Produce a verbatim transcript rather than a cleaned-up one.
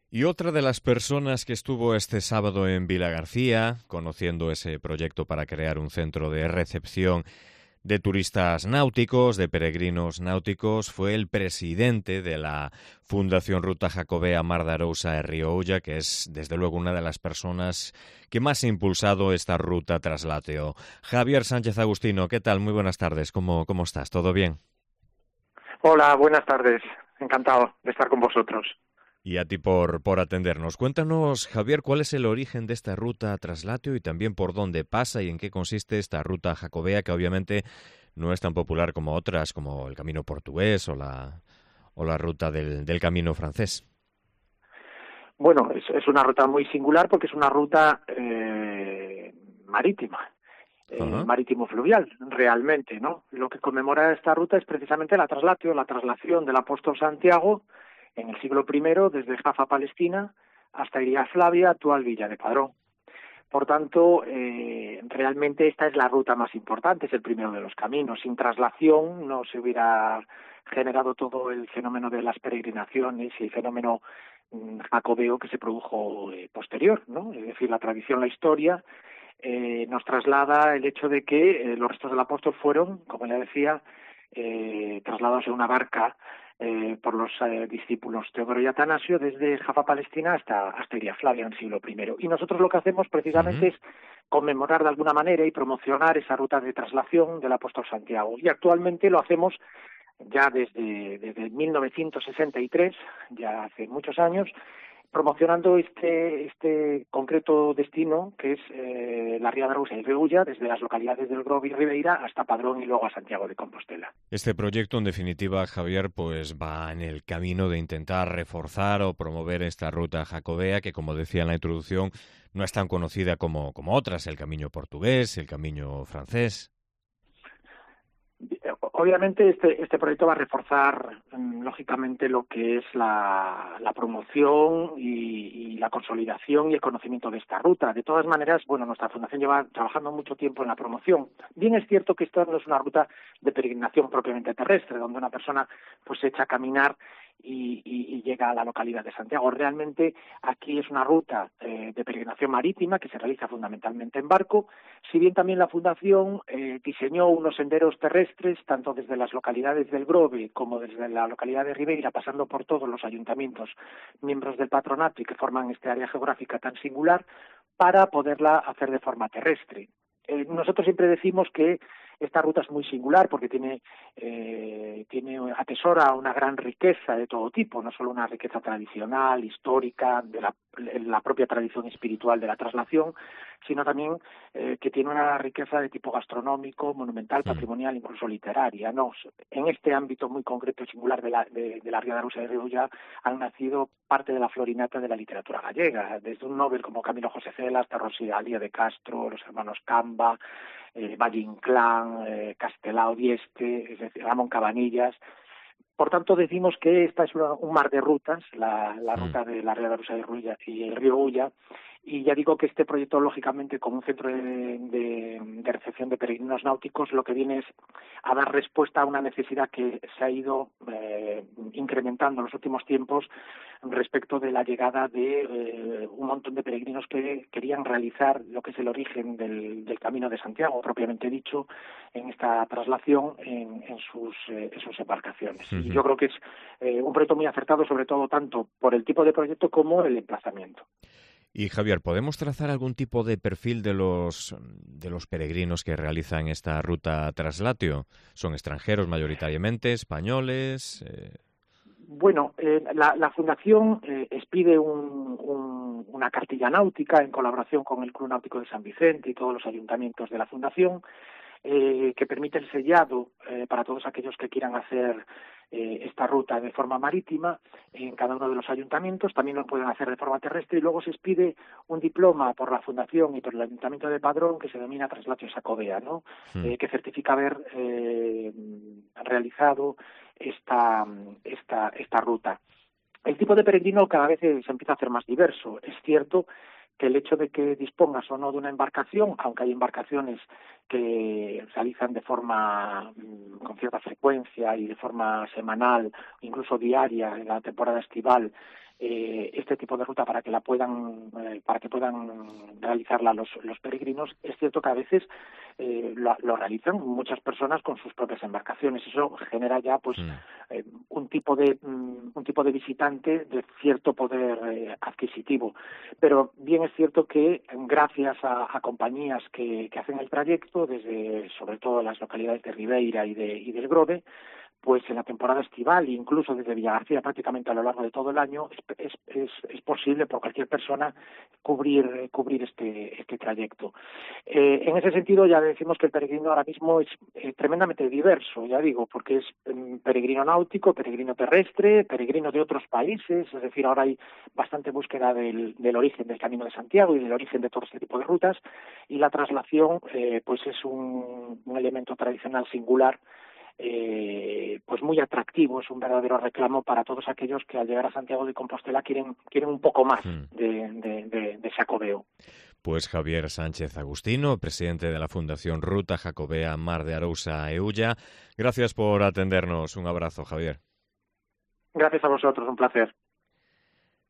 Y otra de las personas que estuvo este sábado en Vilagarcía, conociendo ese proyecto para crear un centro de recepción de turistas náuticos, de peregrinos náuticos, fue el presidente de la Fundación Ruta Jacobea Mar de Arousa e Río Ulla, que es desde luego una de las personas que más ha impulsado esta ruta trasláteo. Javier Sánchez Agustino, ¿qué tal? Muy buenas tardes, ¿cómo, cómo estás? ¿Todo bien? Hola, buenas tardes. Encantado de estar con vosotros. Y a ti por, por atendernos. Cuéntanos, Javier, cuál es el origen de esta ruta trasláteo y también por dónde pasa y en qué consiste esta ruta jacobea, que obviamente no es tan popular como otras, como el camino portugués o la, o la ruta del, del camino francés. Bueno, es, es una ruta muy singular porque es una ruta eh, marítima, eh, Ajá. marítimo-fluvial, realmente, ¿no? Lo que conmemora esta ruta es precisamente la traslatio, la traslación del apóstol Santiago en el siglo primero desde Jaffa, Palestina, hasta Iria Flavia, actual Villa de Padrón. Por tanto, eh, realmente esta es la ruta más importante, es el primero de los caminos. Sin traslación no se hubiera generado todo el fenómeno de las peregrinaciones y el fenómeno mm, jacobeo que se produjo eh, posterior, ¿no? Es decir, la tradición, la historia, eh, nos traslada el hecho de que eh, los restos del apóstol fueron, como le decía, eh, trasladados en una barca eh, por los eh, discípulos Teodoro y Atanasio desde Jaffa, Palestina, hasta, hasta Iria Flavia en el siglo primero. Y nosotros lo que hacemos precisamente Ujú. es conmemorar de alguna manera y promocionar esa ruta de traslación del apóstol Santiago. Y actualmente lo hacemos ya desde, desde mil novecientos sesenta y tres, ya hace muchos años, promocionando este este concreto destino que es eh, la Ría de Arousa y Río Ulla, desde las localidades del Grove y Ribeira hasta Padrón y luego a Santiago de Compostela. Este proyecto, en definitiva, Javier, pues va en el camino de intentar reforzar o promover esta ruta jacobea que, como decía en la introducción, no es tan conocida como, como otras, el camino portugués, el camino francés. Obviamente este, este proyecto va a reforzar, mm, lógicamente, lo que es la, la promoción y, y la consolidación y el conocimiento de esta ruta. De todas maneras, bueno, nuestra fundación lleva trabajando mucho tiempo en la promoción. Bien es cierto que esta no es una ruta de peregrinación propiamente terrestre, donde una persona pues se echa a caminar y, y, y llega a la localidad de Santiago. Realmente aquí es una ruta eh, de peregrinación marítima que se realiza fundamentalmente en barco, si bien también la Fundación eh, diseñó unos senderos terrestres, tanto desde las localidades del Grove como desde la localidad de Ribeira, pasando por todos los ayuntamientos miembros del patronato y que forman este área geográfica tan singular, para poderla hacer de forma terrestre. Eh, nosotros siempre decimos que esta ruta es muy singular porque tiene, eh, tiene atesora una gran riqueza de todo tipo, no solo una riqueza tradicional, histórica, de la, la propia tradición espiritual de la traslación, sino también eh, que tiene una riqueza de tipo gastronómico, monumental, Hmm. patrimonial, incluso literaria, ¿no? En este ámbito muy concreto y singular de la, de, de la Ría de Arousa y Río Ulla han nacido parte de la florinata de la literatura gallega, desde un Nobel como Camilo José Cela hasta Rosalía de Castro, los hermanos Camba, eh, Valle Inclán, eh, Castelao Dieste, es decir, Ramón Cabanillas. Por tanto, decimos que esta es una, un mar de rutas, la, la Hmm. ruta de la Ría de Arousa y el Río Ulla, y ya digo que este proyecto, lógicamente, como un centro de, de, de recepción de peregrinos náuticos, lo que viene es a dar respuesta a una necesidad que se ha ido eh, incrementando en los últimos tiempos respecto de la llegada de eh, un montón de peregrinos que querían realizar lo que es el origen del, del Camino de Santiago, propiamente dicho, en esta traslación en, en, sus, eh, en sus embarcaciones. Y Ujú. yo creo que es eh, un proyecto muy acertado, sobre todo tanto por el tipo de proyecto como el emplazamiento. Y Javier, ¿podemos trazar algún tipo de perfil de los de los peregrinos que realizan esta ruta traslatio? ¿Son extranjeros mayoritariamente, españoles? Eh... Bueno, eh, la, la Fundación eh, expide un, un, una cartilla náutica en colaboración con el Club Náutico de San Vicente y todos los ayuntamientos de la Fundación, eh, que permite el sellado eh, para todos aquellos que quieran hacer eh, esta ruta de forma marítima en cada uno de los ayuntamientos. También lo pueden hacer de forma terrestre y luego se expide un diploma por la Fundación y por el Ayuntamiento de Padrón que se denomina Traslatio Xacobea, ¿no? Hmm. Eh, que certifica haber eh, realizado esta, esta, esta ruta. El tipo de peregrino cada vez se empieza a hacer más diverso. Es cierto que el hecho de que dispongas o no de una embarcación, aunque hay embarcaciones que realizan de forma con cierta frecuencia y de forma semanal, incluso diaria en la temporada estival, eh, este tipo de ruta para que la puedan eh, para que puedan realizarla los, los peregrinos. Es cierto que a veces eh, lo, lo realizan muchas personas con sus propias embarcaciones. Eso genera ya pues Mm. eh, un tipo de um, un tipo de visitante de cierto poder eh, adquisitivo. Pero bien es cierto que gracias a, a compañías que, que hacen el trayecto desde sobre todo las localidades de Ribeira y de y del Grove, pues en la temporada estival e incluso desde Villagarcía prácticamente a lo largo de todo el año es, es, es, es posible por cualquier persona cubrir cubrir este este trayecto. Eh, en ese sentido ya decimos que el peregrino ahora mismo es eh, tremendamente diverso, ya digo, porque es um, peregrino náutico, peregrino terrestre, peregrino de otros países, es decir, ahora hay bastante búsqueda del, del origen del Camino de Santiago y del origen de todo este tipo de rutas, y la traslación eh, pues es un, un elemento tradicional singular, Eh, pues muy atractivo, es un verdadero reclamo para todos aquellos que al llegar a Santiago de Compostela quieren quieren un poco más Mm. de, de, de, de Xacobeo. Pues Javier Sánchez Agustino, presidente de la Fundación Ruta Jacobea Mar de Arousa e Ulla, gracias por atendernos. Un abrazo, Javier. Gracias a vosotros, un placer.